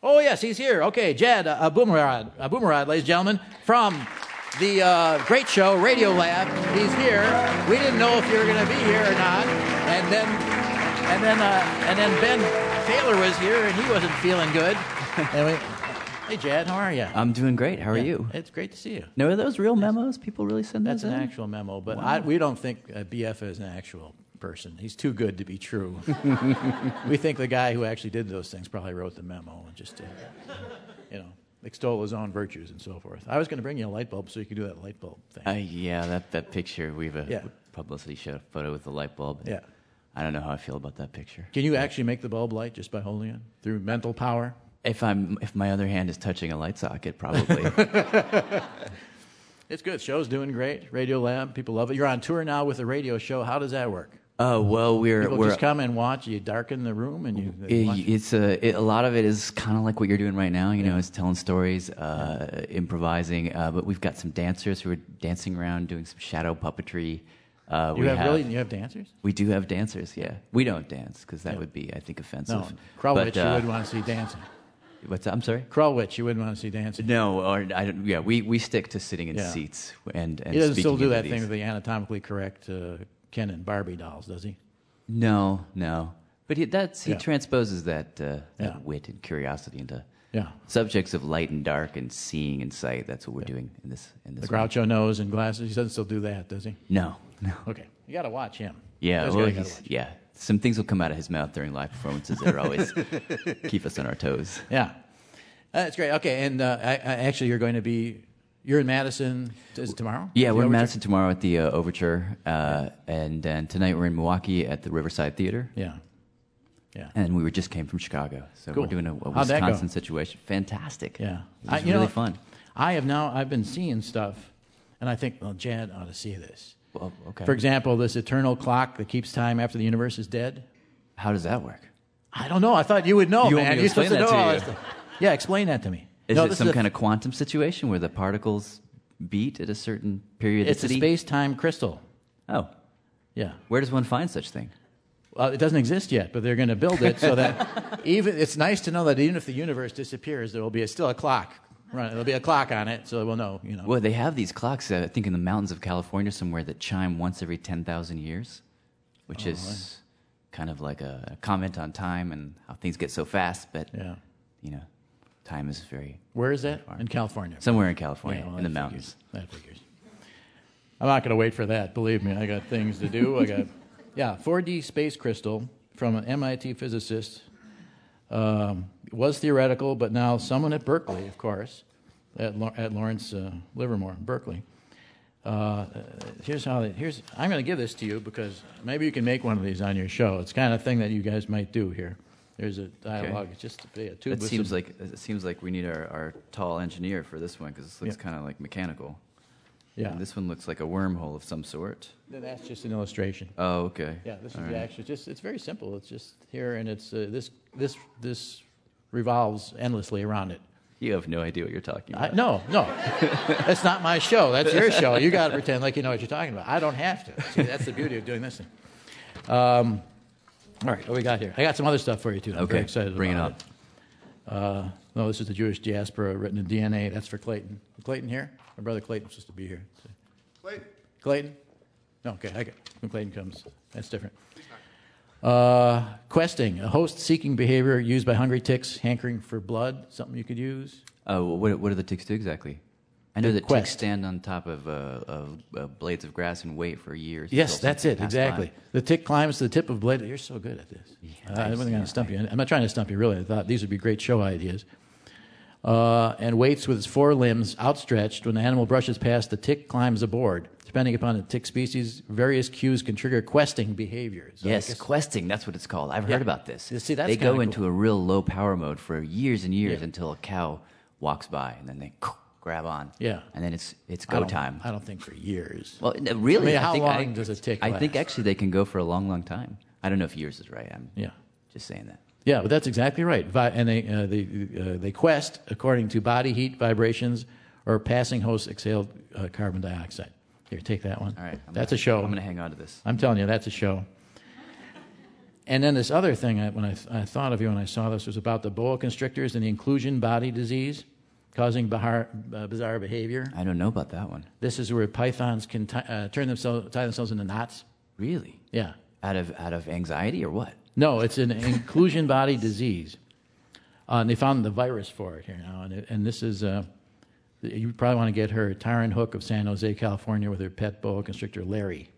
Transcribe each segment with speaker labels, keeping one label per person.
Speaker 1: Oh, yes, he's here. Okay, Jed Boomerad, ladies and gentlemen, from the great show, Radio Lab. He's here. We didn't know if you were going to be here or not. And then Ben Taylor was here, and he wasn't feeling good. Hey, Jed, how are you?
Speaker 2: I'm doing great. How are you?
Speaker 1: It's great to see you.
Speaker 2: No, are those real memos? People really send those
Speaker 1: That's
Speaker 2: in?
Speaker 1: an actual memo, but
Speaker 2: Wow.
Speaker 1: we don't think BF is an actual person. He's too good to be true. We think the guy who actually did those things probably wrote the memo and just to, extol his own virtues and so forth. I was going to bring you a light bulb so you could do that light bulb thing.
Speaker 2: Yeah, that picture. We have a publicity show photo with the light bulb.
Speaker 1: Yeah.
Speaker 2: I don't know how I feel about that picture.
Speaker 1: Can you actually make the bulb light just by holding it through mental power?
Speaker 2: If my other hand is touching a light socket, probably.
Speaker 1: It's good. Show's doing great. Radio Lab, people love it. You're on tour now with a radio show. How does that work?
Speaker 2: Well,
Speaker 1: People just come and watch. You darken the room and you watch.
Speaker 2: A lot of it is kind of like what you're doing right now. It's telling stories, improvising. But we've got some dancers who are dancing around, doing some shadow puppetry.
Speaker 1: You have dancers?
Speaker 2: We do have dancers. Yeah, we don't dance because that would be, I think, offensive.
Speaker 1: No, Krulwich, you wouldn't want to see dancing.
Speaker 2: What's that? I'm sorry?
Speaker 1: Krulwich, you wouldn't want to see dancing.
Speaker 2: No, or I don't. Yeah, we stick to sitting in seats and
Speaker 1: he doesn't still do that
Speaker 2: abilities.
Speaker 1: thing with the anatomically correct Ken and Barbie dolls, does he?
Speaker 2: No. But he transposes that
Speaker 1: Yeah.
Speaker 2: wit and curiosity into
Speaker 1: Yeah.
Speaker 2: subjects of light and dark and seeing and sight. That's what we're doing in this.
Speaker 1: The Groucho nose and glasses. He doesn't still do that, does he?
Speaker 2: No.
Speaker 1: Okay, you got to watch him.
Speaker 2: Yeah,
Speaker 1: Those
Speaker 2: well,
Speaker 1: guys gotta watch.
Speaker 2: yeah. Some things will come out of his mouth during live performances that are always keep us on our toes.
Speaker 1: Yeah, that's great. Okay, and actually, you're in Madison. Is it tomorrow?
Speaker 2: Yeah, we're in
Speaker 1: Overture?
Speaker 2: Madison tomorrow at the Overture, and then tonight we're in Milwaukee at the Riverside Theater.
Speaker 1: Yeah.
Speaker 2: And we just came from Chicago, so
Speaker 1: Cool.
Speaker 2: we're doing a
Speaker 1: How'd that go?
Speaker 2: Wisconsin situation. Fantastic.
Speaker 1: Yeah,
Speaker 2: it was really fun.
Speaker 1: I've been seeing stuff, and I think, well, Jad ought to see this.
Speaker 2: Well, okay.
Speaker 1: For example, this eternal clock that keeps time after the universe is dead.
Speaker 2: How does that work?
Speaker 1: I don't know. I thought you would know,
Speaker 2: You
Speaker 1: man.
Speaker 2: want me to
Speaker 1: You're supposed
Speaker 2: explain
Speaker 1: know
Speaker 2: that
Speaker 1: all
Speaker 2: to
Speaker 1: this stuff. Yeah, explain that to me.
Speaker 2: Is it some kind of quantum situation where the particles beat at a certain periodicity?
Speaker 1: It's a space-time crystal.
Speaker 2: Oh.
Speaker 1: Yeah.
Speaker 2: Where does one find such thing?
Speaker 1: Well, it doesn't exist yet, but they're going to build it so that it's nice to know that even if the universe disappears, there will be still a clock. Right, there'll be a clock on it, so we'll know.
Speaker 2: Well, they have these clocks, I think, in the mountains of California somewhere that chime once every 10,000 years, which is kind of like a comment on time and how things get so fast. But time is very.
Speaker 1: Where is that?
Speaker 2: far.
Speaker 1: In California.
Speaker 2: Somewhere in California,
Speaker 1: Yeah, well,
Speaker 2: in the
Speaker 1: that
Speaker 2: mountains.
Speaker 1: That figures. I'm not going to wait for that. Believe me, I got things to do. 4D space crystal from an MIT physicist. Was theoretical, but now someone at Berkeley, of course, at Lawrence Livermore, Berkeley. I'm going to give this to you because maybe you can make one of these on your show. It's the kind of thing that you guys might do here. There's a dialogue.
Speaker 2: Okay.
Speaker 1: It's just a tube.
Speaker 2: It seems like we need our tall engineer for this one because this looks kind of like mechanical.
Speaker 1: Yeah.
Speaker 2: And this one looks like a wormhole of some sort.
Speaker 1: That's just an illustration.
Speaker 2: Oh, okay.
Speaker 1: Yeah, this is
Speaker 2: All
Speaker 1: the
Speaker 2: right.
Speaker 1: actual. It's very simple. It's just here, and it's this revolves endlessly around it.
Speaker 2: You have no idea what you're talking about.
Speaker 1: No, that's not my show. That's your show. You got to pretend like you know what you're talking about. I don't have to. See, that's the beauty of doing this thing. All right, what we got here? I got some other stuff for you too. I'm very excited
Speaker 2: bring
Speaker 1: about
Speaker 2: it
Speaker 1: up. No, this is the Jewish diaspora written in DNA. That's for Clayton. Is Clayton here? My brother Clayton's supposed to be here. Clayton? No, okay, I got when Clayton comes. That's different. Questing, a host-seeking behavior used by hungry ticks hankering for blood, something you could use.
Speaker 2: What do the ticks do exactly? I know that
Speaker 1: quest.
Speaker 2: ticks stand on top of blades of grass and wait for years.
Speaker 1: Yes,
Speaker 2: until
Speaker 1: that's
Speaker 2: something
Speaker 1: it,
Speaker 2: passes
Speaker 1: exactly.
Speaker 2: by.
Speaker 1: The tick climbs to the tip of blade. You're so good at this. I wasn't going to stump you. I'm not trying to stump you, really. I thought these would be great show ideas. And waits with its four limbs outstretched. When the animal brushes past, the tick climbs aboard. Depending upon the tick species, various cues can trigger questing behavior. So
Speaker 2: Yes, questing, that's what it's called. I've heard about this.
Speaker 1: See, that's
Speaker 2: they go
Speaker 1: kinda
Speaker 2: into
Speaker 1: cool.
Speaker 2: a real low power mode for years and years until a cow walks by, and then they grab on.
Speaker 1: Yeah.
Speaker 2: And then it's go time.
Speaker 1: I don't think for years.
Speaker 2: Well, really,
Speaker 1: how long does a tick
Speaker 2: I think
Speaker 1: last?
Speaker 2: actually they can go for a long, long time. I don't know if years is right. I'm just saying that.
Speaker 1: Yeah, but that's exactly right. And they quest according to body heat, vibrations, or passing host exhaled carbon dioxide. Here, take that one.
Speaker 2: All right.
Speaker 1: That's a show.
Speaker 2: I'm going to hang on to this.
Speaker 1: I'm telling you, that's a show. And then this other thing, when I thought of you when I saw this, was about the boa constrictors and the inclusion body disease causing bizarre behavior.
Speaker 2: I don't know about that one.
Speaker 1: This is where pythons can tie themselves into knots.
Speaker 2: Really?
Speaker 1: Yeah.
Speaker 2: Out of anxiety or what?
Speaker 1: No, it's an inclusion body disease. And they found the virus for it here now. And this is, you probably want to get her Tyron Hook of San Jose, California, with her pet boa constrictor, Larry,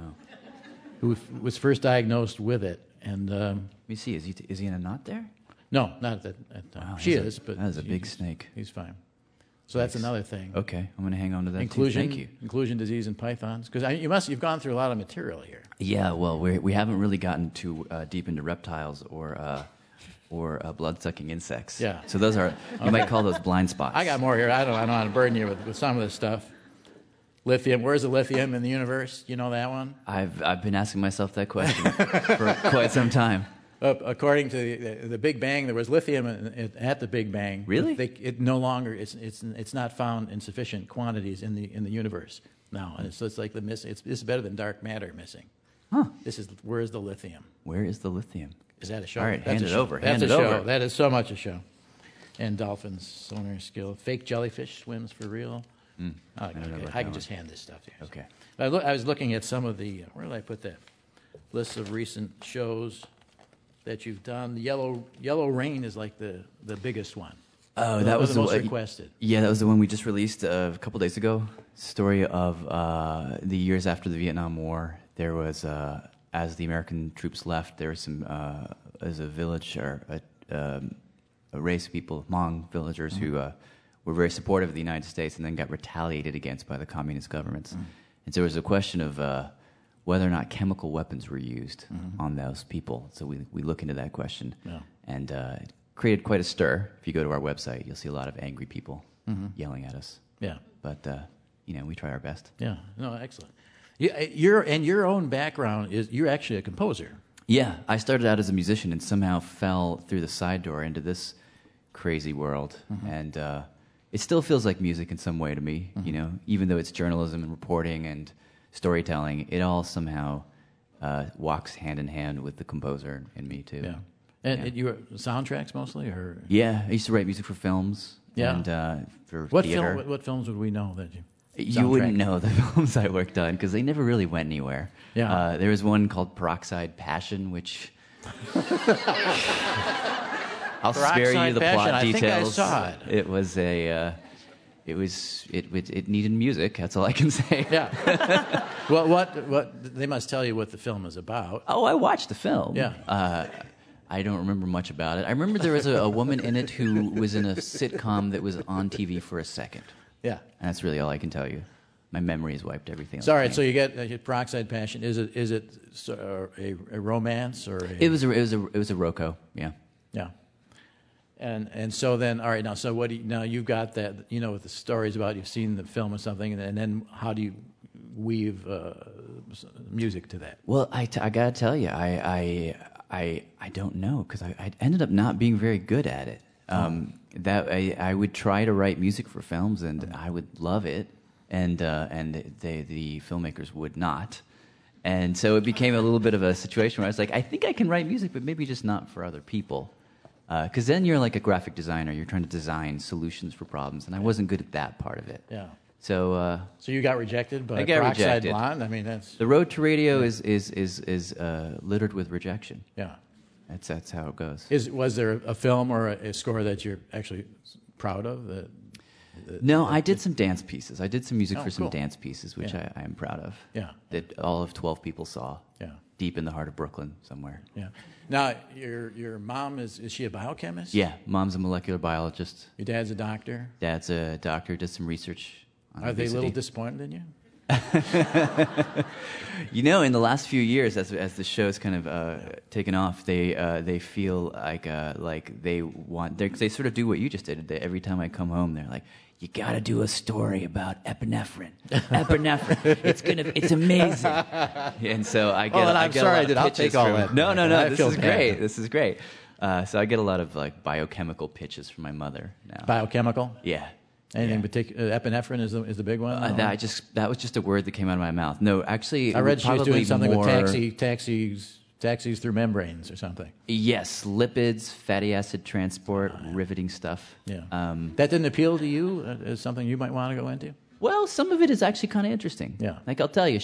Speaker 1: who was first diagnosed with it. And
Speaker 2: let me see. Is he in a knot there?
Speaker 1: No, not at that time.
Speaker 2: Wow,
Speaker 1: She is, but
Speaker 2: that is a big snake.
Speaker 1: He's fine. So that's another thing.
Speaker 2: Okay, I'm going to hang on to that.
Speaker 1: Inclusion,
Speaker 2: too. Thank you.
Speaker 1: Inclusion disease in pythons, because you've gone through a lot of material here.
Speaker 2: Yeah, well, we haven't really gotten too deep into reptiles or blood-sucking insects.
Speaker 1: Yeah.
Speaker 2: So those are you might call those blind spots.
Speaker 1: I got more here. I don't want to burden you with some of this stuff. Lithium. Where's the lithium in the universe? You know that one?
Speaker 2: I've been asking myself that question for quite some time.
Speaker 1: According to the Big Bang, there was lithium at the Big Bang.
Speaker 2: Really?
Speaker 1: It no longer it's not found in sufficient quantities in the universe now, and so it's like this is better than dark matter missing.
Speaker 2: Huh?
Speaker 1: Where is the lithium?
Speaker 2: Where is the lithium?
Speaker 1: Is that a show?
Speaker 2: All right,
Speaker 1: That's
Speaker 2: hand it over.
Speaker 1: That's
Speaker 2: Hand
Speaker 1: a
Speaker 2: it
Speaker 1: show.
Speaker 2: over.
Speaker 1: That is so much a show. And dolphins, sonar skill. Fake jellyfish swims for real. I can just hand this stuff to you.
Speaker 2: Okay.
Speaker 1: I was looking at some of the, where did I put that? Lists of recent shows that you've done. The Yellow Rain is like the biggest one.
Speaker 2: Oh, that was
Speaker 1: the most requested.
Speaker 2: Yeah, that was the one we just released a couple days ago. Story of the years after the Vietnam War. There was, as the American troops left, there was some, as a village or a race of people, Hmong villagers, who were very supportive of the United States and then got retaliated against by the communist governments. And so there was a question of whether or not chemical weapons were used on those people. So we look into that question.
Speaker 1: Yeah.
Speaker 2: And it created quite a stir. If you go to our website, you'll see a lot of angry people yelling at us.
Speaker 1: Yeah.
Speaker 2: But, we try our best.
Speaker 1: Yeah. No, excellent. Your own background is you're actually a composer.
Speaker 2: Yeah. I started out as a musician and somehow fell through the side door into this crazy world. And it still feels like music in some way to me, even though it's journalism and reporting and storytelling, it all somehow walks hand in hand with the composer and me too.
Speaker 1: Yeah. And you were soundtracks mostly, or?
Speaker 2: Yeah, I used to write music for films.
Speaker 1: Yeah.
Speaker 2: And for
Speaker 1: what
Speaker 2: theater.
Speaker 1: What films would we know that you?
Speaker 2: You wouldn't know the films I worked on because they never really went anywhere.
Speaker 1: Yeah.
Speaker 2: There was one called Peroxide Passion, which I'll spare you the plot details.
Speaker 1: I think I saw it.
Speaker 2: It was it needed music. That's all I can say.
Speaker 1: Yeah. Well, what they must tell you what the film is about.
Speaker 2: Oh, I watched the film.
Speaker 1: Yeah.
Speaker 2: I don't remember much about it. I remember there was a woman in it who was in a sitcom that was on TV for a second.
Speaker 1: Yeah.
Speaker 2: And that's really all I can tell you. My memory has wiped everything.
Speaker 1: Sorry. So you get Peroxide Passion. Is it a romance or?
Speaker 2: It was a Rocco. Yeah.
Speaker 1: Yeah. And so then, all right, now, so what do you, now you've got that, with the stories about you've seen the film or something, and then how do you weave music to that?
Speaker 2: Well, I got to tell you, I don't know, because I ended up not being very good at it. That I would try to write music for films, and I would love it, and the filmmakers would not. And so it became a little bit of a situation where I was like, I think I can write music, but maybe just not for other people. Because then you're like a graphic designer. You're trying to design solutions for problems, and I wasn't good at that part of it.
Speaker 1: Yeah.
Speaker 2: So
Speaker 1: you got rejected by
Speaker 2: I got
Speaker 1: Peroxide
Speaker 2: rejected.
Speaker 1: Blonde? I mean, that's...
Speaker 2: The road to radio is littered with rejection.
Speaker 1: Yeah.
Speaker 2: That's how it goes.
Speaker 1: Was there a film or a score that you're actually proud of?
Speaker 2: No, I did some dance pieces. I did some music for some
Speaker 1: cool.
Speaker 2: dance pieces, which I am proud of.
Speaker 1: Yeah.
Speaker 2: That all of 12 people saw.
Speaker 1: Yeah.
Speaker 2: Deep in the heart of Brooklyn somewhere.
Speaker 1: Yeah. Now, your mom, is she a biochemist?
Speaker 2: Yeah, mom's a molecular biologist.
Speaker 1: Your dad's a doctor?
Speaker 2: Dad's a doctor, did some research on
Speaker 1: Are they a
Speaker 2: obesity.
Speaker 1: little disappointed in you?
Speaker 2: In the last few years, as the show's kind of taken off, they feel like they sort of do what you just did. Every time I come home, they're like, "You got to do a story about epinephrine. Epinephrine, it's amazing." And so I get.
Speaker 1: I'm sorry, I did. I'll take all that.
Speaker 2: No.
Speaker 1: I
Speaker 2: This
Speaker 1: feel
Speaker 2: is
Speaker 1: bad.
Speaker 2: great. This is great. So I get a lot of like biochemical pitches from my mother now.
Speaker 1: Biochemical?
Speaker 2: Yeah.
Speaker 1: Anything particular? Epinephrine is the big one?
Speaker 2: That was just a word that came out of my mouth. No, actually,
Speaker 1: I read she was doing something
Speaker 2: more...
Speaker 1: with taxis through membranes or something.
Speaker 2: Yes, lipids, fatty acid transport, riveting stuff.
Speaker 1: Yeah. That didn't appeal to you as something you might want to go into?
Speaker 2: Well, some of it is actually kind of interesting.
Speaker 1: Yeah.
Speaker 2: Like I'll tell you,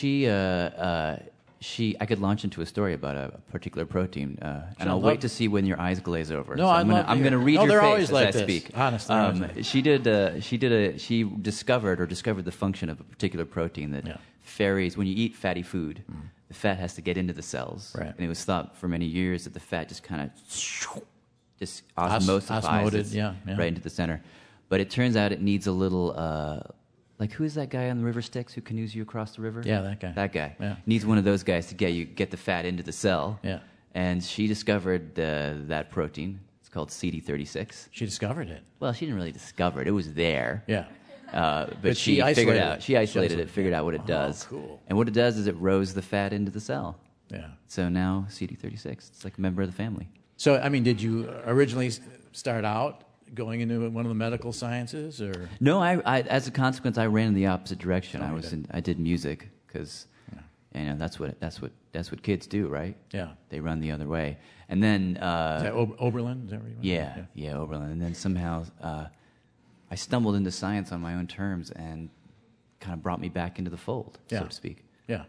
Speaker 2: I could launch into a story about a particular protein, and I'll wait to see when your eyes glaze over.
Speaker 1: No,
Speaker 2: so
Speaker 1: I'm
Speaker 2: going to read your
Speaker 1: they're
Speaker 2: face
Speaker 1: always
Speaker 2: as
Speaker 1: like
Speaker 2: I
Speaker 1: this.
Speaker 2: speak.
Speaker 1: Honestly,
Speaker 2: she discovered the function of a particular protein that ferries when you eat fatty food, the fat has to get into the cells,
Speaker 1: right.
Speaker 2: and it was thought for many years that the fat just kind of just osmosifies right into the center, but it turns out it needs a little. Like, who is that guy on the River Styx who canoes you across the river?
Speaker 1: Yeah, that guy.
Speaker 2: That guy.
Speaker 1: Yeah.
Speaker 2: Needs one of those guys to get the fat into the cell.
Speaker 1: Yeah.
Speaker 2: And she discovered that protein. It's called CD36.
Speaker 1: She discovered it.
Speaker 2: Well, she didn't really discover it. It was there.
Speaker 1: Yeah.
Speaker 2: But she figured out. She isolated it, figured out what it does.
Speaker 1: Cool.
Speaker 2: And what it does is it rows the fat into the cell.
Speaker 1: Yeah.
Speaker 2: So now CD36. It's like a member of the family.
Speaker 1: So, I mean, did you originally start out going into one of the medical sciences, or
Speaker 2: no? I as a consequence, I ran in the opposite direction. I did music because that's what kids do, right?
Speaker 1: Yeah,
Speaker 2: they run the other way. And then
Speaker 1: is that Oberlin? Is that where you went?
Speaker 2: Yeah, Oberlin. And then somehow I stumbled into science on my own terms and kind of brought me back into the fold, so to speak.
Speaker 1: Yeah.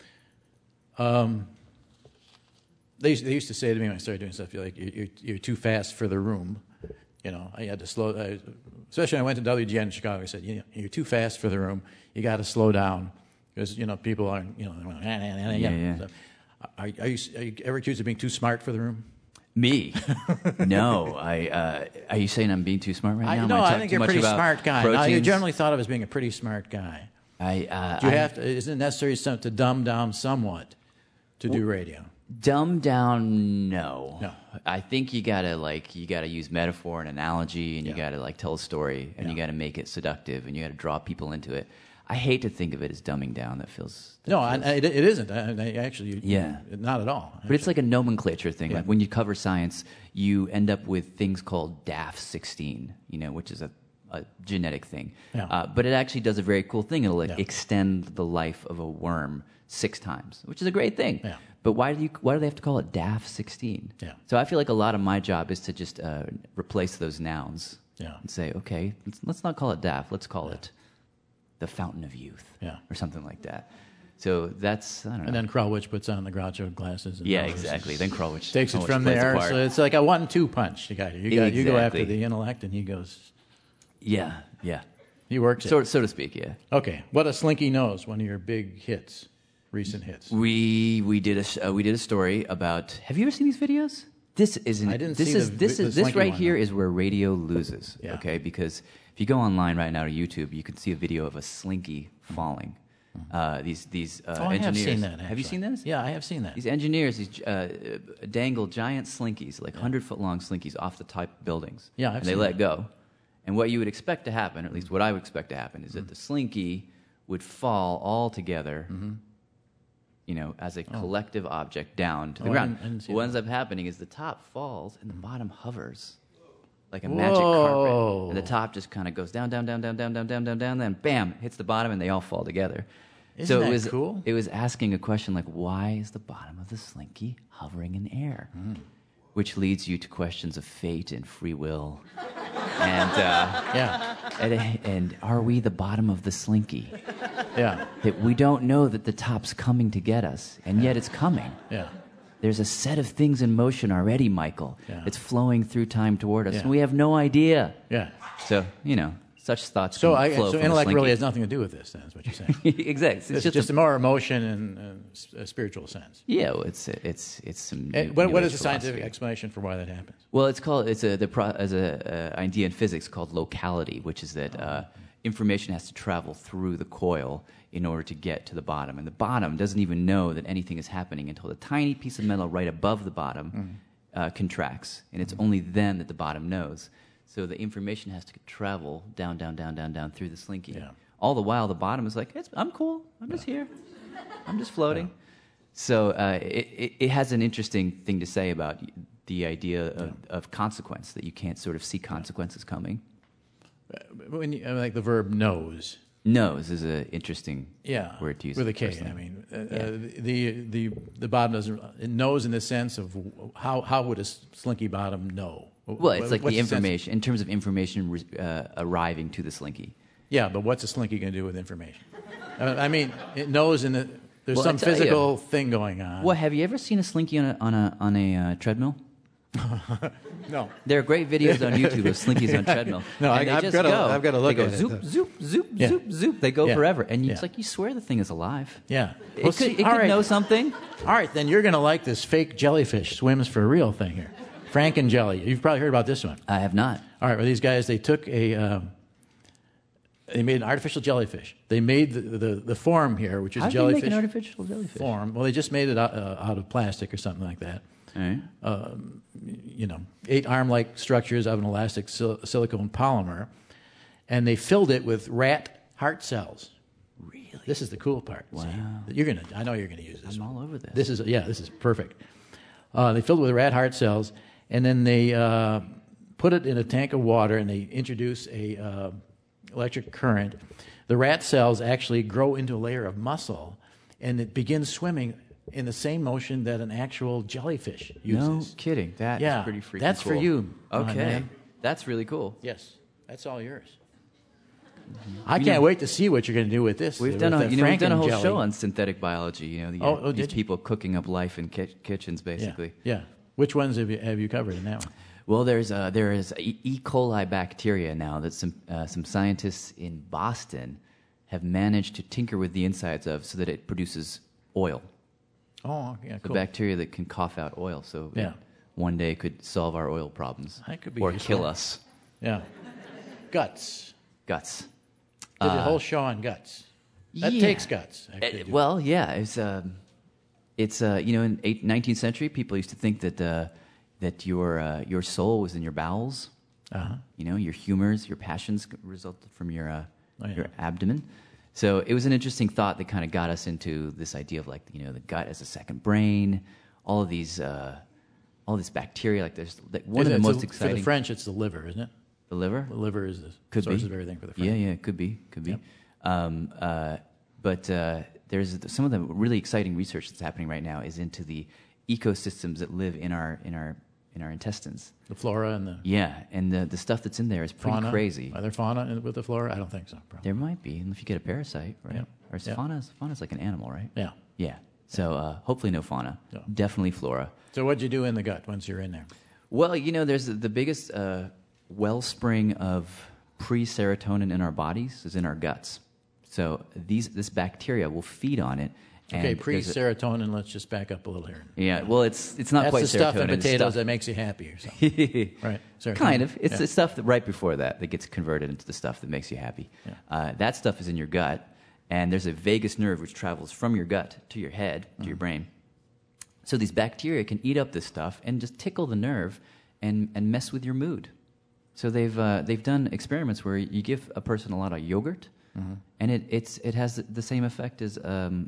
Speaker 1: They used to say to me when I started doing stuff, you're too fast for the room. You know, I had to slow. Especially when I went to WGN in Chicago, I said, you're too fast for the room. You got to slow down because people are
Speaker 2: Yeah.
Speaker 1: So, are you ever accused of being too smart for the room?
Speaker 2: Me? No. Are you saying I'm being too smart right now?
Speaker 1: No, I think you're a pretty smart guy. No, you're generally thought of as being a pretty smart guy. Isn't it necessary to dumb down somewhat to do radio?
Speaker 2: Dumb down, no.
Speaker 1: No.
Speaker 2: I think you gotta use metaphor and analogy, and you gotta tell a story, and you gotta make it seductive, and you gotta draw people into it. I hate to think of it as dumbing down.
Speaker 1: It isn't. Actually, not at all.
Speaker 2: But it's like a nomenclature thing. Like when you cover science, you end up with things called DAF16, which is a genetic thing.
Speaker 1: Yeah.
Speaker 2: But it actually does a very cool thing. It'll extend the life of a worm 6 times, which is a great thing.
Speaker 1: Yeah.
Speaker 2: But why do they have to call it DAF16?
Speaker 1: Yeah.
Speaker 2: So I feel like a lot of my job is to just replace those nouns and say, okay, let's not call it DAF. Let's call it the Fountain of Youth or something like that. So that's, I don't know.
Speaker 1: And then Krulwich puts on the Groucho glasses. And
Speaker 2: exactly. Then Krulwich
Speaker 1: takes it from there. So it's like a 1-2 punch. You go after the intellect, and he goes.
Speaker 2: Yeah.
Speaker 1: He works it.
Speaker 2: So to speak, yeah.
Speaker 1: Okay. What a Slinky Knows, one of your big hits. Recent hits.
Speaker 2: We did a story about. Have you ever seen these videos? This right here is where radio loses.
Speaker 1: Yeah.
Speaker 2: Okay, because if you go online right now to YouTube, you can see a video of a slinky falling. These engineers.
Speaker 1: I have seen that. Actually.
Speaker 2: Have you seen this?
Speaker 1: Yeah, I have seen that.
Speaker 2: These engineers dangle giant slinkies, like 100-foot long slinkies, off the top buildings.
Speaker 1: Yeah,
Speaker 2: and they let go. And what you would expect to happen, or at least what I would expect to happen, is that the slinky would fall all together. Mm-hmm. As a collective object down to the ground. What ends up happening is the top falls and the bottom hovers like a magic carpet. And the top just kind of goes down, then bam, hits the bottom and they all fall together.
Speaker 1: Isn't that cool?
Speaker 2: It was asking a question like, why is the bottom of the slinky hovering in air? Which leads you to questions of fate and free will. And are we the bottom of the slinky?
Speaker 1: Yeah.
Speaker 2: That we don't know that the top's coming to get us, and yet it's coming.
Speaker 1: Yeah.
Speaker 2: There's a set of things in motion already, Michael.
Speaker 1: Yeah.
Speaker 2: It's flowing through time toward us, and we have no idea.
Speaker 1: Yeah.
Speaker 2: So, such thoughts
Speaker 1: so
Speaker 2: can flow from
Speaker 1: intellect really has nothing to do with this, then, is what you're saying.
Speaker 2: Exactly.
Speaker 1: It's just a more emotion and a spiritual sense.
Speaker 2: Yeah, well, it's some.
Speaker 1: What is the scientific explanation for why that happens?
Speaker 2: Well, it's an idea in physics called locality, which is that information has to travel through the coil in order to get to the bottom, and the bottom doesn't even know that anything is happening until the tiny piece of metal right above the bottom contracts, and it's only then that the bottom knows. So the information has to travel down through the slinky.
Speaker 1: Yeah.
Speaker 2: All the while, the bottom is like, I'm cool. I'm just here. I'm just floating. Yeah. So it has an interesting thing to say about the idea of consequence, that you can't sort of see consequences coming.
Speaker 1: When like the verb knows.
Speaker 2: Nose is an interesting
Speaker 1: Yeah,
Speaker 2: word to use.
Speaker 1: with a K.
Speaker 2: personally.
Speaker 1: I mean, the bottom doesn't. It knows in the sense of how would a slinky bottom know?
Speaker 2: Well, it's like
Speaker 1: What's
Speaker 2: the
Speaker 1: sense?
Speaker 2: information, in terms of information arriving to the slinky.
Speaker 1: Yeah, but what's a slinky going to do with information? I mean, it knows there's
Speaker 2: Well,
Speaker 1: some
Speaker 2: I tell
Speaker 1: physical thing going on.
Speaker 2: Well, have you ever seen a slinky on a treadmill?
Speaker 1: No.
Speaker 2: There are great videos on YouTube of slinkies on treadmill.
Speaker 1: No,
Speaker 2: and
Speaker 1: I've got to look
Speaker 2: they go
Speaker 1: at it.
Speaker 2: zoop, zoop, zoop,
Speaker 1: Yeah.
Speaker 2: zoop, zoop. They go
Speaker 1: Yeah.
Speaker 2: forever, and
Speaker 1: Yeah.
Speaker 2: it's like you swear the thing is alive.
Speaker 1: Yeah.
Speaker 2: It could know something.
Speaker 1: All right, then you're going to like this fake jellyfish swims for real thing here. Franken jelly. You've probably heard about this one.
Speaker 2: I have not.
Speaker 1: All right, well, these guys, they took they made an artificial jellyfish. They made the form here, which is
Speaker 2: How
Speaker 1: a
Speaker 2: do you
Speaker 1: jellyfish
Speaker 2: make an artificial jellyfish?
Speaker 1: form. Well, they just made it out of plastic or something like that.
Speaker 2: All right.
Speaker 1: 8 arm-like structures of an elastic silicone polymer, and they filled it with rat heart cells.
Speaker 2: Really?
Speaker 1: This is the cool part.
Speaker 2: Wow.
Speaker 1: See, I know you're gonna use this.
Speaker 2: I'm all over this.
Speaker 1: This is perfect. They filled it with rat heart cells, and then they put it in a tank of water, and they introduce a electric current. The rat cells actually grow into a layer of muscle, and it begins swimming in the same motion that an actual jellyfish uses.
Speaker 2: No kidding. That is pretty freaking
Speaker 1: that's
Speaker 2: cool.
Speaker 1: for you. my
Speaker 2: Okay.
Speaker 1: man.
Speaker 2: That's really cool.
Speaker 1: Yes, that's all yours. I can't wait to see what you're going to do with this.
Speaker 2: We've
Speaker 1: with
Speaker 2: done
Speaker 1: the
Speaker 2: we've done a whole
Speaker 1: Franken jelly.
Speaker 2: show on synthetic biology.
Speaker 1: Oh,
Speaker 2: these
Speaker 1: did you?
Speaker 2: people cooking up life in kitchens, basically.
Speaker 1: Yeah. Which ones have you covered in that one?
Speaker 2: Well, there is E. coli bacteria now that some scientists in Boston have managed to tinker with the insides of so that it produces oil.
Speaker 1: Oh, yeah,
Speaker 2: The
Speaker 1: cool.
Speaker 2: bacteria that can cough out oil, so
Speaker 1: Yeah.
Speaker 2: one day could solve our oil problems
Speaker 1: That could be
Speaker 2: or
Speaker 1: useful.
Speaker 2: kill us.
Speaker 1: Yeah. Guts.
Speaker 2: Guts.
Speaker 1: Did a whole show on guts. That
Speaker 2: yeah.
Speaker 1: takes guts. Actually, to-
Speaker 2: Well, yeah, it's in 19th century, people used to think that your soul was in your bowels.
Speaker 1: Uh-huh.
Speaker 2: Your humors, your passions resulted from your
Speaker 1: yeah.
Speaker 2: your abdomen. So it was an interesting thought that kind of got us into this idea of the gut as a second brain. All of these, all this bacteria. Like there's one of the most exciting.
Speaker 1: For the French, it's the liver, isn't it?
Speaker 2: The liver.
Speaker 1: The liver is the
Speaker 2: Could
Speaker 1: source
Speaker 2: be.
Speaker 1: of everything for the French.
Speaker 2: Yeah, could be.
Speaker 1: Yep.
Speaker 2: But there's some of the really exciting research that's happening right now is into the ecosystems that live in our intestines.
Speaker 1: The flora and the
Speaker 2: And the stuff that's in there is pretty
Speaker 1: fauna.
Speaker 2: crazy.
Speaker 1: Are there fauna with the flora? I don't think so. Probably.
Speaker 2: There might be, if you get a parasite, right?
Speaker 1: Yeah.
Speaker 2: Or is
Speaker 1: Yeah.
Speaker 2: fauna's like an animal, right?
Speaker 1: Yeah.
Speaker 2: Yeah. So hopefully no fauna.
Speaker 1: No.
Speaker 2: Definitely flora.
Speaker 1: So what'd you do in the gut once you're in there?
Speaker 2: Well, there's the biggest wellspring of pre-serotonin in our bodies is in our guts. So this bacteria will feed on it. And
Speaker 1: Okay,
Speaker 2: there's a-
Speaker 1: pre-serotonin. Let's just back up a little here.
Speaker 2: Yeah, well, it's not
Speaker 1: That's
Speaker 2: quite
Speaker 1: the stuff in
Speaker 2: serotonin. It's
Speaker 1: potatoes
Speaker 2: stuff-
Speaker 1: that makes you happy or something. Right. Serotonin.
Speaker 2: Kind of. It's
Speaker 1: Yeah.
Speaker 2: the stuff that right before that gets converted into the stuff that makes you happy.
Speaker 1: Yeah.
Speaker 2: That stuff is in your gut, and there's a vagus nerve which travels from your gut to your head, to your brain. So these bacteria can eat up this stuff and just tickle the nerve and mess with your mood. So they've done experiments where you give a person a lot of yogurt, and it has the same effect as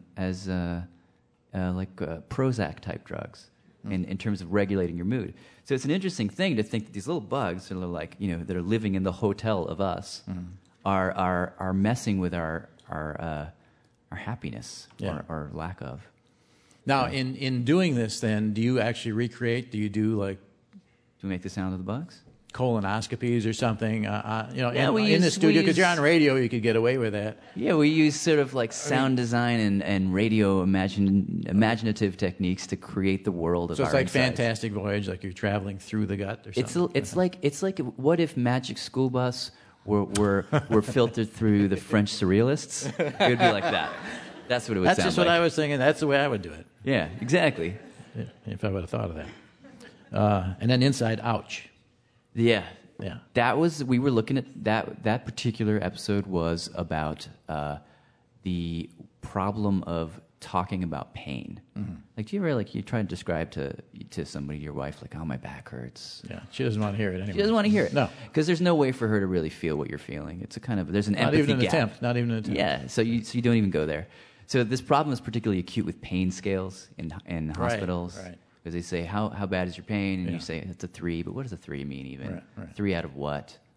Speaker 2: Prozac type drugs in terms of regulating your mood. So it's an interesting thing to think that these little bugs that are like that are living in the hotel of us are messing with our happiness or lack of.
Speaker 1: Now, in doing this, then, do you actually recreate? Do you do like
Speaker 2: Do we make the sound of the bugs?
Speaker 1: colonoscopies or something?
Speaker 2: we
Speaker 1: in the
Speaker 2: use-
Speaker 1: studio,
Speaker 2: we
Speaker 1: because you're
Speaker 2: use-
Speaker 1: on radio, you could get away with that.
Speaker 2: Yeah, we use sort of like sound design and radio imaginative techniques to create the world of
Speaker 1: So
Speaker 2: our
Speaker 1: it's like
Speaker 2: insides.
Speaker 1: Fantastic Voyage, like you're traveling through the gut or something.
Speaker 2: It's like what if Magic School Bus were filtered through the French surrealists? It would be like that. That's what it would
Speaker 1: That's
Speaker 2: sound
Speaker 1: just
Speaker 2: like.
Speaker 1: what I was thinking. That's the way I would do it,
Speaker 2: Yeah, exactly.
Speaker 1: if I would have thought of that. And then Inside Ouch.
Speaker 2: Yeah.
Speaker 1: Yeah.
Speaker 2: That was we were looking at that particular episode was about the problem of talking about pain.
Speaker 1: Mm-hmm.
Speaker 2: Like, do you ever you try to describe to somebody, your wife, like, oh, my back hurts?
Speaker 1: Yeah, she doesn't want to hear it anyway.
Speaker 2: She doesn't want to hear it.
Speaker 1: No.
Speaker 2: Because there's no way for her to really feel what you're feeling. It's a kind of, there's an
Speaker 1: Not
Speaker 2: empathy
Speaker 1: even an
Speaker 2: gap.
Speaker 1: attempt. Not even an attempt.
Speaker 2: Yeah, so you don't even go there. So this problem is particularly acute with pain scales in hospitals.
Speaker 1: right.
Speaker 2: Because they say, how bad is your pain? And
Speaker 1: Yeah.
Speaker 2: you say, it's a 3, but what does a 3 mean even?
Speaker 1: Right.
Speaker 2: 3 out of what?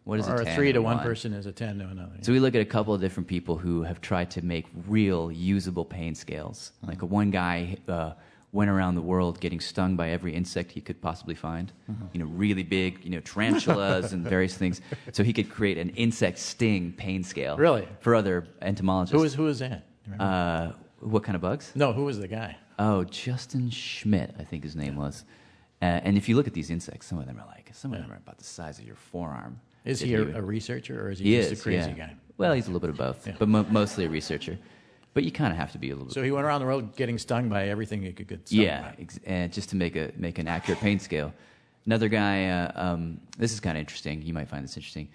Speaker 2: What is
Speaker 1: or
Speaker 2: a 10?
Speaker 1: a 3 to
Speaker 2: and
Speaker 1: one person is a 10 to another.
Speaker 2: So we look at a couple of different people who have tried to make real usable pain scales. Like one guy went around the world getting stung by every insect he could possibly find. Really big, tarantulas and various things. So he could create an insect sting pain scale.
Speaker 1: Really?
Speaker 2: For other entomologists.
Speaker 1: Who was that?
Speaker 2: What kind of bugs?
Speaker 1: No, who was the guy?
Speaker 2: Oh, Justin Schmidt, I think his name was. And if you look at these insects, some of them are about the size of your forearm.
Speaker 1: Is he a researcher, or is he just a crazy guy?
Speaker 2: Well, he's a little bit of both, but mostly a researcher. But you kind of have to be a little bit.
Speaker 1: So he went around the world getting stung by everything he could get stung by.
Speaker 2: And just to make an accurate pain scale. Another guy, this is kind of interesting. You might find this interesting.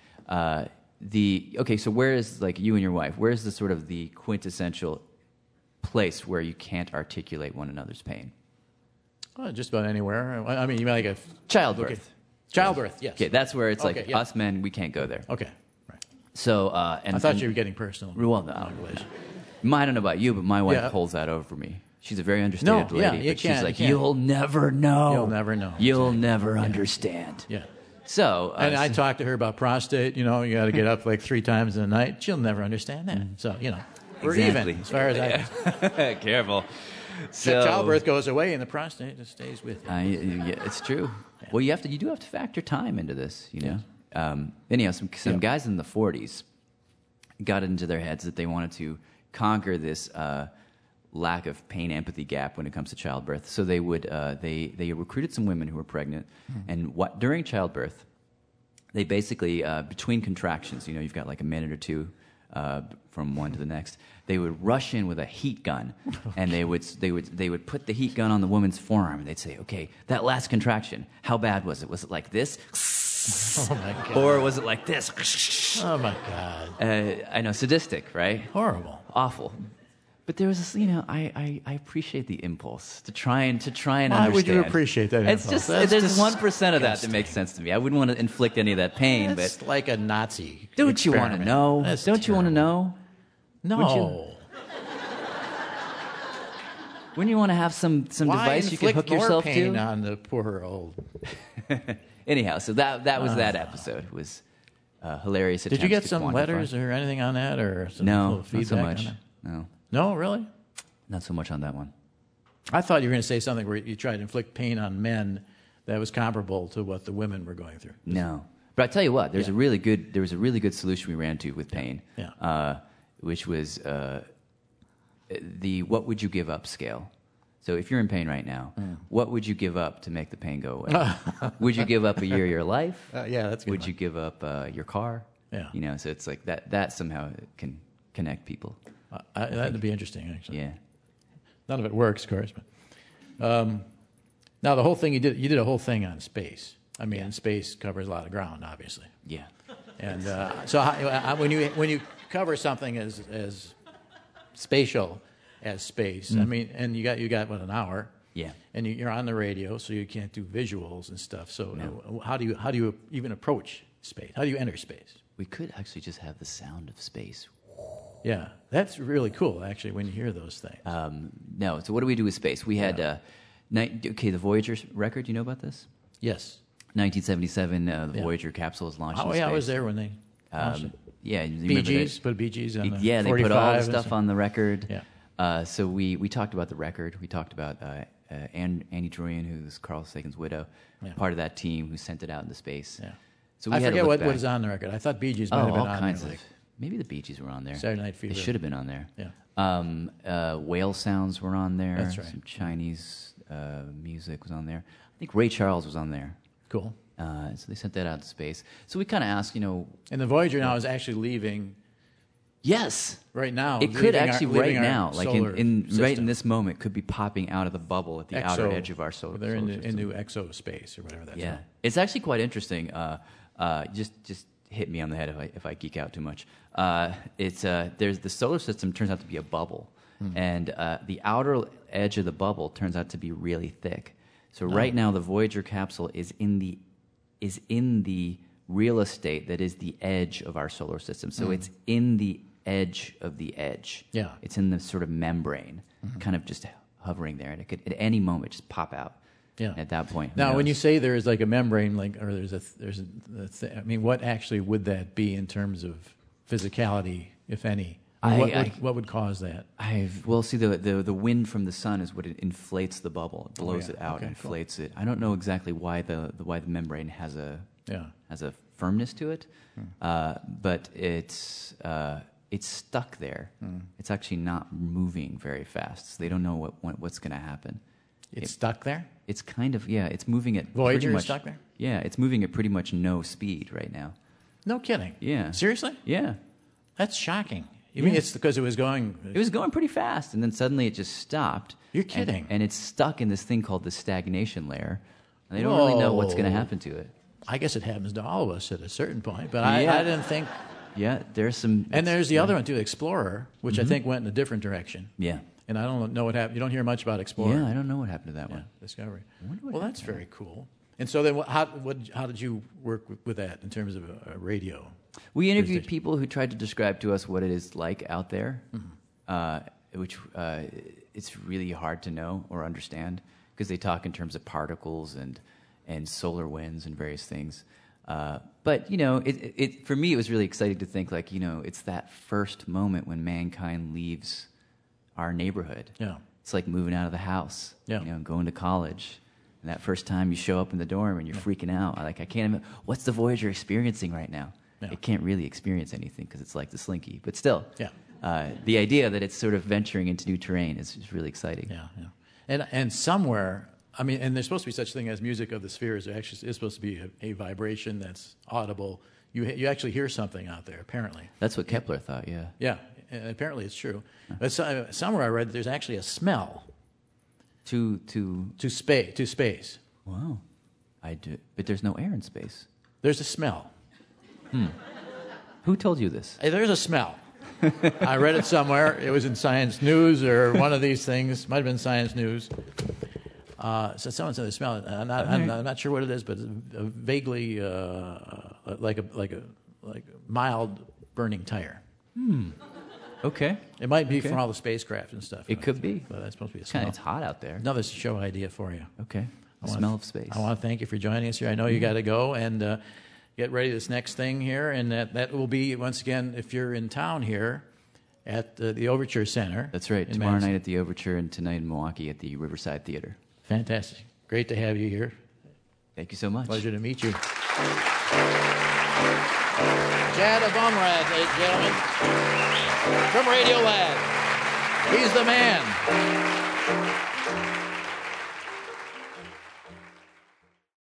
Speaker 2: So where is, like, you and your wife, where is the sort of the quintessential place where you can't articulate one another's pain?
Speaker 1: Well, just about anywhere. I mean, you mean like a
Speaker 2: childbirth.
Speaker 1: Childbirth, yes.
Speaker 2: Okay, that's where it's us men, we can't go there.
Speaker 1: Okay, right.
Speaker 2: So,
Speaker 1: I thought you were getting personal.
Speaker 2: Well, no. I don't know about you, but my wife holds that over me. She's a very understated lady, but she's like, you'll never know.
Speaker 1: You'll never know.
Speaker 2: You'll never understand.
Speaker 1: Yeah.
Speaker 2: So,
Speaker 1: and I talked to her about prostate. You got to get up like 3 times in the night. She'll never understand that. So, we're even as far as I.
Speaker 2: Careful. So
Speaker 1: childbirth goes away, and the prostate just stays with you.
Speaker 2: Yeah, it's true. Yeah. Well, you do have to factor time into this. Anyhow, some guys in the 40s got into their heads that they wanted to conquer this lack of pain empathy gap when it comes to childbirth. So they would they recruited some women who were pregnant, and during childbirth, they basically between contractions, you've got like a minute or two from one to the next, they would rush in with a heat gun, and they would put the heat gun on the woman's forearm, and they'd say, "Okay, that last contraction, how bad was it? Was it like this?"
Speaker 1: Oh my God.
Speaker 2: Or was it like this?
Speaker 1: Oh my God.
Speaker 2: I know, sadistic, right?
Speaker 1: Horrible.
Speaker 2: Awful. But there was this, I appreciate the impulse to try and understand.
Speaker 1: Why would you appreciate that impulse?
Speaker 2: It's just there's 1% of that makes sense to me. I wouldn't want to inflict any of that pain.
Speaker 1: It's
Speaker 2: but
Speaker 1: like a Nazi.
Speaker 2: Don't you want to know? Don't you want to know?
Speaker 1: No.
Speaker 2: Wouldn't you want to have some device you could hook yourself to?
Speaker 1: Why inflict more pain on the poor old?
Speaker 2: Anyhow, so that was that episode. It was hilarious.
Speaker 1: Did you get some letters or anything on that, or some
Speaker 2: no,
Speaker 1: feedback
Speaker 2: not so much.
Speaker 1: On that? No, really?
Speaker 2: Not so much on that one.
Speaker 1: I thought you were going to say something where you tried to inflict pain on men that was comparable to what the women were going through.
Speaker 2: No, but I tell you what, there was a really good solution we ran to with pain.
Speaker 1: Yeah.
Speaker 2: Which was the what would you give up scale. So if you're in pain right now, what would you give up to make the pain go away? Would you give up a year of your life?
Speaker 1: Yeah, that's good.
Speaker 2: Would you give up your car?
Speaker 1: Yeah.
Speaker 2: So it's like that somehow can connect people.
Speaker 1: That'd be interesting, actually.
Speaker 2: Yeah.
Speaker 1: None of it works, of course. But now the whole thing you did a whole thing on space. I mean, space covers a lot of ground, obviously.
Speaker 2: Yeah.
Speaker 1: And so when you cover something as spatial as space, I mean, and you got what, an hour?
Speaker 2: Yeah.
Speaker 1: And you're on the radio, so you can't do visuals and stuff. So how do you even approach space? How do you enter space?
Speaker 2: We could actually just have the sound of space.
Speaker 1: Yeah, that's really cool, actually, when you hear those things.
Speaker 2: No, so what do we do with space? We had, the Voyager record, you know about this?
Speaker 1: Yes.
Speaker 2: 1977, the Voyager capsule was launched in space.
Speaker 1: I was there when they launched it.
Speaker 2: Yeah.
Speaker 1: Bee Gees, put Bee Gees on the
Speaker 2: Yeah, they put all the stuff on the record.
Speaker 1: Yeah.
Speaker 2: So we talked about the record. We talked about Annie Druyan, who's Carl Sagan's widow, part of that team who sent it out into space.
Speaker 1: Yeah.
Speaker 2: So
Speaker 1: I forget what was on the record. I thought Bee Gees might have been
Speaker 2: all
Speaker 1: on
Speaker 2: kinds
Speaker 1: there.
Speaker 2: of. Maybe the Bee Gees were on there.
Speaker 1: Saturday Night Fever.
Speaker 2: They should have been on there.
Speaker 1: Yeah.
Speaker 2: Whale sounds were on there.
Speaker 1: That's right.
Speaker 2: Some Chinese music was on there. I think Ray Charles was on there.
Speaker 1: Cool.
Speaker 2: So they sent that out to space. So we kind of asked,
Speaker 1: And the Voyager now is actually leaving.
Speaker 2: Yes.
Speaker 1: Right now.
Speaker 2: It could actually right now, like in
Speaker 1: system.
Speaker 2: right in this moment, could be popping out of the bubble at the outer edge of our solar
Speaker 1: They're
Speaker 2: system.
Speaker 1: into exospace or whatever that's called.
Speaker 2: It's actually quite interesting. Just hit me on the head if I geek out too much. There's the solar system turns out to be a bubble, and the outer edge of the bubble turns out to be really thick. So right now the Voyager capsule is in the real estate that is the edge of our solar system. So it's in the edge of the edge.
Speaker 1: Yeah.
Speaker 2: It's in the sort of membrane, kind of just hovering there, and it could at any moment just pop out.
Speaker 1: Yeah.
Speaker 2: At that point.
Speaker 1: Now, when you say there is like a membrane, like, or I mean, what actually would that be in terms of physicality, if any? What would cause that?
Speaker 2: See, the wind from the sun is what it inflates the bubble. It blows it out, inflates it. I don't know exactly why the membrane has a firmness to it, but it's stuck there. It's actually not moving very fast. So they don't know what's going to happen.
Speaker 1: It's stuck there?
Speaker 2: It's kind of, it's moving at
Speaker 1: Voyager
Speaker 2: pretty much,
Speaker 1: is stuck there?
Speaker 2: Yeah, it's moving at pretty much no speed right now.
Speaker 1: No kidding.
Speaker 2: Yeah.
Speaker 1: Seriously?
Speaker 2: Yeah.
Speaker 1: That's shocking. You mean it's because it was going...
Speaker 2: It was going pretty fast, and then suddenly it just stopped.
Speaker 1: You're kidding.
Speaker 2: And it's stuck in this thing called the stagnation layer. And they don't really know what's going to happen to it.
Speaker 1: I guess it happens to all of us at a certain point, but I didn't think...
Speaker 2: Yeah, there's some...
Speaker 1: And there's the other one, too, Explorer, which I think went in a different direction.
Speaker 2: Yeah.
Speaker 1: And I don't know what happened. You don't hear much about Explorer.
Speaker 2: Yeah, I don't know what happened to that one.
Speaker 1: Discovery. Well, that's very cool. And so then how did you work with that in terms of a radio?
Speaker 2: We interviewed people who tried to describe to us what it is like out there, which it's really hard to know or understand because they talk in terms of particles and solar winds and various things. But, for me, it was really exciting to think, like, it's that first moment when mankind leaves our neighborhood.
Speaker 1: Yeah.
Speaker 2: It's like moving out of the house, going to college. And that first time you show up in the dorm and you're freaking out. Like, I can't even, what's the Voyager experiencing right now? Yeah. It can't really experience anything because it's like the Slinky. But still, the idea that it's sort of venturing into new terrain is really exciting.
Speaker 1: Yeah. And somewhere... I mean, and there's supposed to be such thing as music of the spheres. There actually is supposed to be a vibration that's audible. You actually hear something out there, apparently.
Speaker 2: That's what Kepler thought, yeah.
Speaker 1: Yeah, and apparently it's true. But somewhere I read that there's actually a smell.
Speaker 2: To
Speaker 1: space.
Speaker 2: Wow. I do. But there's no air in space.
Speaker 1: There's a smell.
Speaker 2: Who told you this?
Speaker 1: There's a smell. I read it somewhere. It was in Science News or one of these things. Might have been Science News. So someone said the smell. I'm not sure what it is, but vaguely like a mild burning tire.
Speaker 2: Okay.
Speaker 1: It might be from all the spacecraft and stuff.
Speaker 2: It could be.
Speaker 1: But that's supposed to be a smell.
Speaker 2: It's hot out there.
Speaker 1: Another show idea for you.
Speaker 2: Okay. The smell of space.
Speaker 1: I want to thank you for joining us here. I know you got to go and get ready this next thing here, and that will be once again if you're in town here. At the Overture Center.
Speaker 2: That's right. Tomorrow night at the Overture and tonight in Milwaukee at the Riverside Theater.
Speaker 1: Fantastic. Great to have you here.
Speaker 2: Thank you so much.
Speaker 1: Pleasure to meet you. Chad Abumrad, ladies and gentlemen, from Radiolab. He's the man.